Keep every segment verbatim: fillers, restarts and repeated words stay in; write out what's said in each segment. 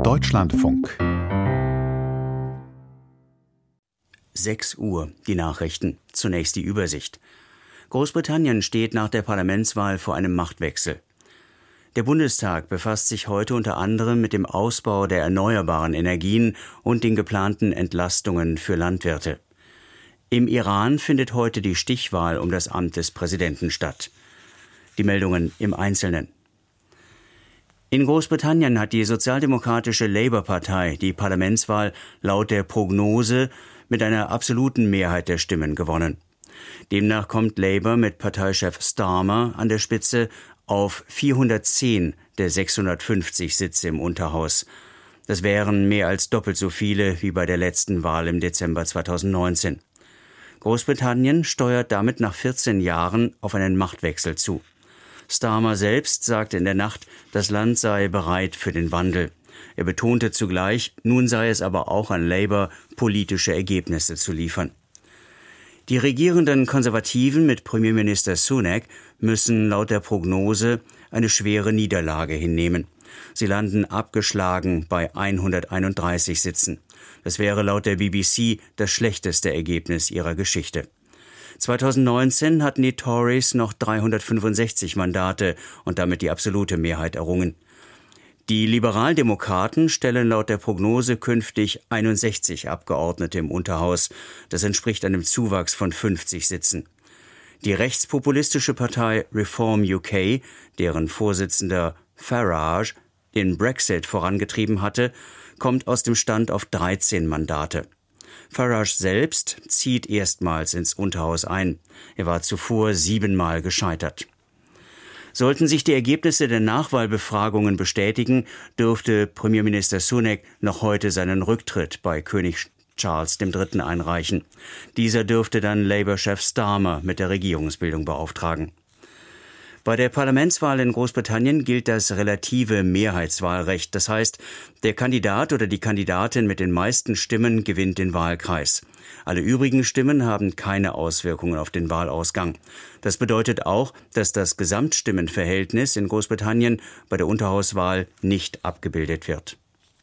Deutschlandfunk. sechs Uhr, die Nachrichten. Zunächst die Übersicht. Großbritannien steht nach der Parlamentswahl vor einem Machtwechsel. Der Bundestag befasst sich heute unter anderem mit dem Ausbau der erneuerbaren Energien und den geplanten Entlastungen für Landwirte. Im Iran findet heute die Stichwahl um das Amt des Präsidenten statt. Die Meldungen im Einzelnen. In Großbritannien hat die sozialdemokratische Labour-Partei die Parlamentswahl laut der Prognose mit einer absoluten Mehrheit der Stimmen gewonnen. Demnach kommt Labour mit Parteichef Starmer an der Spitze auf vierhundertzehn der sechshundertfünfzig Sitze im Unterhaus. Das wären mehr als doppelt so viele wie bei der letzten Wahl im Dezember zweitausendneunzehn. Großbritannien steuert damit nach vierzehn Jahren auf einen Machtwechsel zu. Starmer selbst sagte in der Nacht, das Land sei bereit für den Wandel. Er betonte zugleich, nun sei es aber auch an Labour, politische Ergebnisse zu liefern. Die regierenden Konservativen mit Premierminister Sunak müssen laut der Prognose eine schwere Niederlage hinnehmen. Sie landen abgeschlagen bei hunderteinunddreißig Sitzen. Das wäre laut der B B C das schlechteste Ergebnis ihrer Geschichte. zweitausendneunzehn hatten die Tories noch dreihundertfünfundsechzig Mandate und damit die absolute Mehrheit errungen. Die Liberaldemokraten stellen laut der Prognose künftig einundsechzig Abgeordnete im Unterhaus. Das entspricht einem Zuwachs von fünfzig Sitzen. Die rechtspopulistische Partei Reform U K, deren Vorsitzender Farage den Brexit vorangetrieben hatte, kommt aus dem Stand auf dreizehn Mandate. Farage selbst zieht erstmals ins Unterhaus ein. Er war zuvor siebenmal gescheitert. Sollten sich die Ergebnisse der Nachwahlbefragungen bestätigen, dürfte Premierminister Sunak noch heute seinen Rücktritt bei König Charles der Dritte einreichen. Dieser dürfte dann Labour-Chef Starmer mit der Regierungsbildung beauftragen. Bei der Parlamentswahl in Großbritannien gilt das relative Mehrheitswahlrecht. Das heißt, der Kandidat oder die Kandidatin mit den meisten Stimmen gewinnt den Wahlkreis. Alle übrigen Stimmen haben keine Auswirkungen auf den Wahlausgang. Das bedeutet auch, dass das Gesamtstimmenverhältnis in Großbritannien bei der Unterhauswahl nicht abgebildet wird.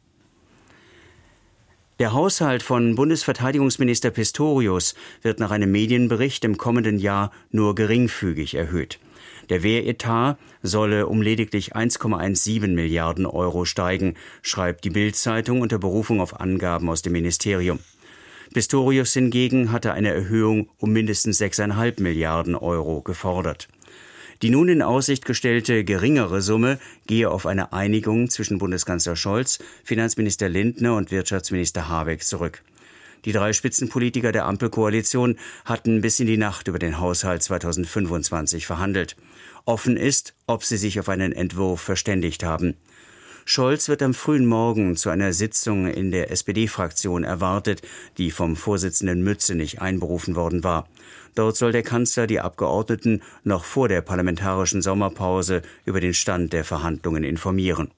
Der Haushalt von Bundesverteidigungsminister Pistorius wird nach einem Medienbericht im kommenden Jahr nur geringfügig erhöht. Der Wehretat solle um lediglich eins Komma siebzehn Milliarden Euro steigen, schreibt die Bild-Zeitung unter Berufung auf Angaben aus dem Ministerium. Pistorius hingegen hatte eine Erhöhung um mindestens sechs Komma fünf Milliarden Euro gefordert. Die nun in Aussicht gestellte geringere Summe gehe auf eine Einigung zwischen Bundeskanzler Scholz, Finanzminister Lindner und Wirtschaftsminister Habeck zurück. Die drei Spitzenpolitiker der Ampelkoalition hatten bis in die Nacht über den Haushalt zweitausendfünfundzwanzig verhandelt. Offen ist, ob sie sich auf einen Entwurf verständigt haben. Scholz wird am frühen Morgen zu einer Sitzung in der S P D-Fraktion erwartet, die vom Vorsitzenden Mützenich einberufen worden war. Dort soll der Kanzler die Abgeordneten noch vor der parlamentarischen Sommerpause über den Stand der Verhandlungen informieren.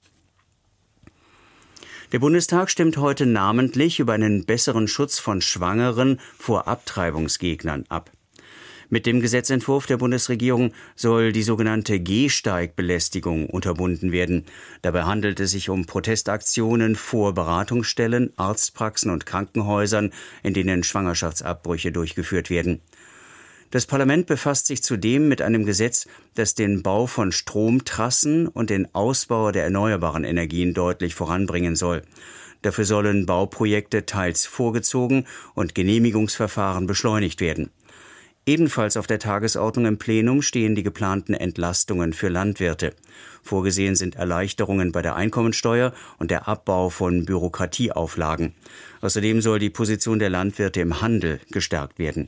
Der Bundestag stimmt heute namentlich über einen besseren Schutz von Schwangeren vor Abtreibungsgegnern ab. Mit dem Gesetzentwurf der Bundesregierung soll die sogenannte Gehsteigbelästigung unterbunden werden. Dabei handelt es sich um Protestaktionen vor Beratungsstellen, Arztpraxen und Krankenhäusern, in denen Schwangerschaftsabbrüche durchgeführt werden. Das Parlament befasst sich zudem mit einem Gesetz, das den Bau von Stromtrassen und den Ausbau der erneuerbaren Energien deutlich voranbringen soll. Dafür sollen Bauprojekte teils vorgezogen und Genehmigungsverfahren beschleunigt werden. Ebenfalls auf der Tagesordnung im Plenum stehen die geplanten Entlastungen für Landwirte. Vorgesehen sind Erleichterungen bei der Einkommensteuer und der Abbau von Bürokratieauflagen. Außerdem soll die Position der Landwirte im Handel gestärkt werden.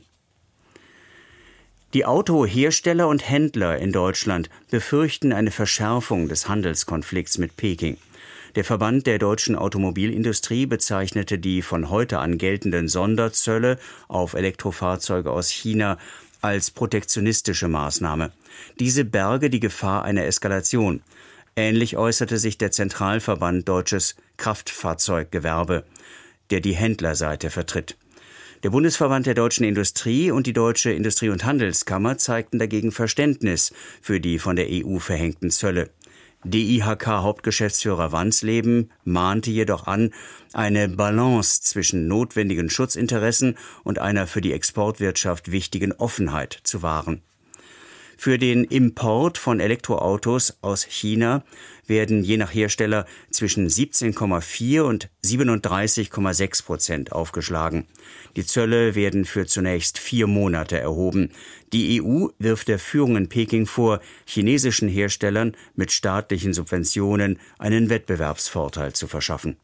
Die Autohersteller und Händler in Deutschland befürchten eine Verschärfung des Handelskonflikts mit Peking. Der Verband der deutschen Automobilindustrie bezeichnete die von heute an geltenden Sonderzölle auf Elektrofahrzeuge aus China als protektionistische Maßnahme. Diese berge die Gefahr einer Eskalation. Ähnlich äußerte sich der Zentralverband Deutsches Kraftfahrzeuggewerbe, der die Händlerseite vertritt. Der Bundesverband der deutschen Industrie und die Deutsche Industrie- und Handelskammer zeigten dagegen Verständnis für die von der E U verhängten Zölle. D I H K-Hauptgeschäftsführer Wansleben mahnte jedoch an, eine Balance zwischen notwendigen Schutzinteressen und einer für die Exportwirtschaft wichtigen Offenheit zu wahren. Für den Import von Elektroautos aus China werden je nach Hersteller zwischen siebzehn Komma vier und siebenunddreißig Komma sechs Prozent aufgeschlagen. Die Zölle werden für zunächst vier Monate erhoben. Die E U wirft der Führung in Peking vor, chinesischen Herstellern mit staatlichen Subventionen einen Wettbewerbsvorteil zu verschaffen.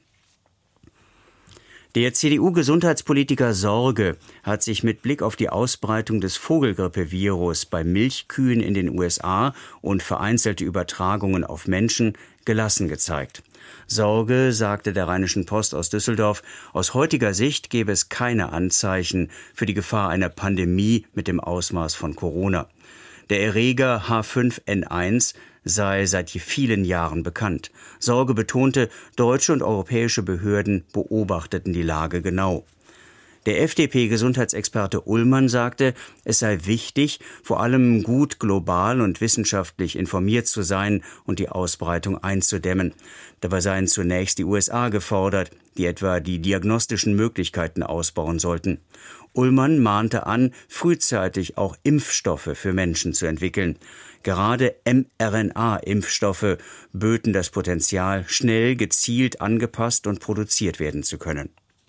Der C D U-Gesundheitspolitiker Sorge hat sich mit Blick auf die Ausbreitung des Vogelgrippevirus bei Milchkühen in den U S A und vereinzelte Übertragungen auf Menschen gelassen gezeigt. Sorge sagte der Rheinischen Post aus Düsseldorf, aus heutiger Sicht gäbe es keine Anzeichen für die Gefahr einer Pandemie mit dem Ausmaß von Corona. Der Erreger H fünf N eins sei seit vielen Jahren bekannt. Sorge betonte, deutsche und europäische Behörden beobachteten die Lage genau. Der F D P-Gesundheitsexperte Ullmann sagte, es sei wichtig, vor allem gut global und wissenschaftlich informiert zu sein und die Ausbreitung einzudämmen. Dabei seien zunächst die U S A gefordert, die etwa die diagnostischen Möglichkeiten ausbauen sollten. Ullmann mahnte an, frühzeitig auch Impfstoffe für Menschen zu entwickeln. Gerade mRNA-Impfstoffe böten das Potenzial, schnell, gezielt angepasst und produziert werden zu können.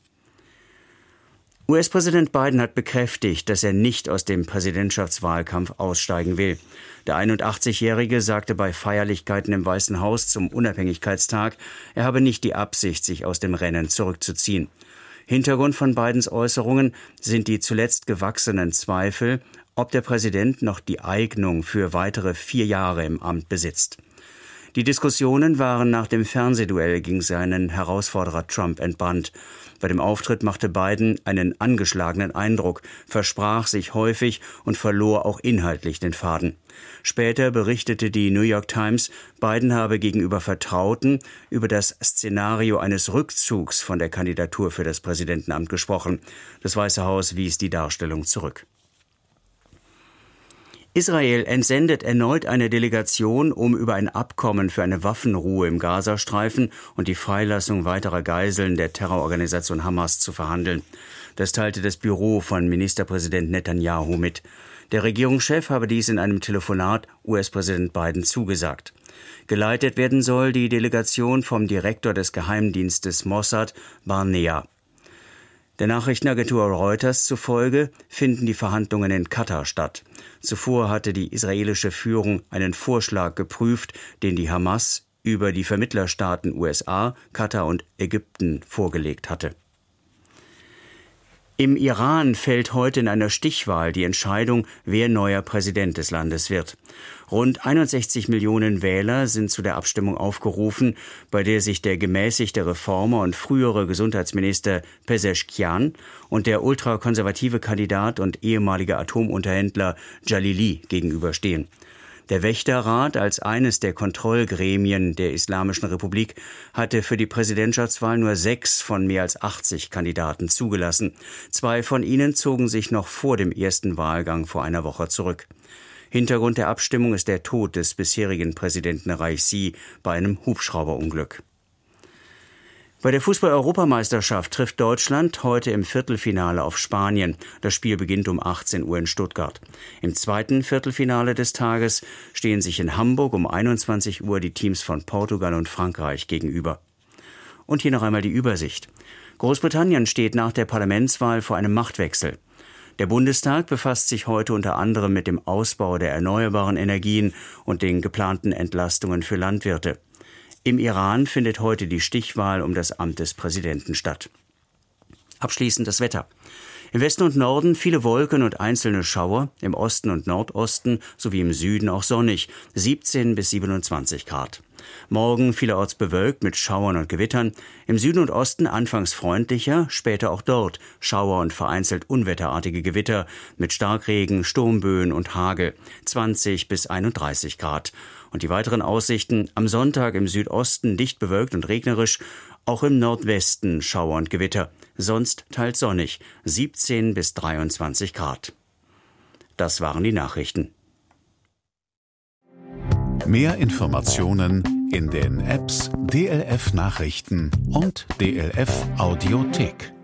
U S-Präsident Biden hat bekräftigt, dass er nicht aus dem Präsidentschaftswahlkampf aussteigen will. Der einundachtzigjährige sagte bei Feierlichkeiten im Weißen Haus zum Unabhängigkeitstag, er habe nicht die Absicht, sich aus dem Rennen zurückzuziehen. Hintergrund von Bidens Äußerungen sind die zuletzt gewachsenen Zweifel, ob der Präsident noch die Eignung für weitere vier Jahre im Amt besitzt. Die Diskussionen waren nach dem Fernsehduell gegen seinen Herausforderer Trump entbrannt. Bei dem Auftritt machte Biden einen angeschlagenen Eindruck, versprach sich häufig und verlor auch inhaltlich den Faden. Später berichtete die New York Times, Biden habe gegenüber Vertrauten über das Szenario eines Rückzugs von der Kandidatur für das Präsidentenamt gesprochen. Das Weiße Haus wies die Darstellung zurück. Israel entsendet erneut eine Delegation, um über ein Abkommen für eine Waffenruhe im Gazastreifen und die Freilassung weiterer Geiseln der Terrororganisation Hamas zu verhandeln. Das teilte das Büro von Ministerpräsident Netanyahu mit. Der Regierungschef habe dies in einem Telefonat U S-Präsident Biden zugesagt. Geleitet werden soll die Delegation vom Direktor des Geheimdienstes Mossad, Barnea. Der Nachrichtenagentur Reuters zufolge finden die Verhandlungen in Katar statt. Zuvor hatte die israelische Führung einen Vorschlag geprüft, den die Hamas über die Vermittlerstaaten U S A, Katar und Ägypten vorgelegt hatte. Im Iran fällt heute in einer Stichwahl die Entscheidung, wer neuer Präsident des Landes wird. Rund einundsechzig Millionen Wähler sind zu der Abstimmung aufgerufen, bei der sich der gemäßigte Reformer und frühere Gesundheitsminister Pezeshkian und der ultrakonservative Kandidat und ehemalige Atomunterhändler Jalili gegenüberstehen. Der Wächterrat als eines der Kontrollgremien der Islamischen Republik hatte für die Präsidentschaftswahl nur sechs von mehr als achtzig Kandidaten zugelassen. Zwei von ihnen zogen sich noch vor dem ersten Wahlgang vor einer Woche zurück. Hintergrund der Abstimmung ist der Tod des bisherigen Präsidenten Raisi bei einem Hubschrauberunglück. Bei der Fußball-Europameisterschaft trifft Deutschland heute im Viertelfinale auf Spanien. Das Spiel beginnt um achtzehn Uhr in Stuttgart. Im zweiten Viertelfinale des Tages stehen sich in Hamburg um einundzwanzig Uhr die Teams von Portugal und Frankreich gegenüber. Und hier noch einmal die Übersicht. Großbritannien steht nach der Parlamentswahl vor einem Machtwechsel. Der Bundestag befasst sich heute unter anderem mit dem Ausbau der erneuerbaren Energien und den geplanten Entlastungen für Landwirte. Im Iran findet heute die Stichwahl um das Amt des Präsidenten statt. Abschließend das Wetter. Im Westen und Norden viele Wolken und einzelne Schauer, im Osten und Nordosten sowie im Süden auch sonnig, siebzehn bis siebenundzwanzig Grad. Morgen vielerorts bewölkt mit Schauern und Gewittern, im Süden und Osten anfangs freundlicher, später auch dort Schauer und vereinzelt unwetterartige Gewitter mit Starkregen, Sturmböen und Hagel, zwanzig bis einunddreißig Grad. Und die weiteren Aussichten: am Sonntag im Südosten dicht bewölkt und regnerisch, auch im Nordwesten Schauer und Gewitter, sonst teils sonnig, siebzehn bis dreiundzwanzig Grad. Das waren die Nachrichten. Mehr Informationen in den Apps D L F Nachrichten und D L F Audiothek.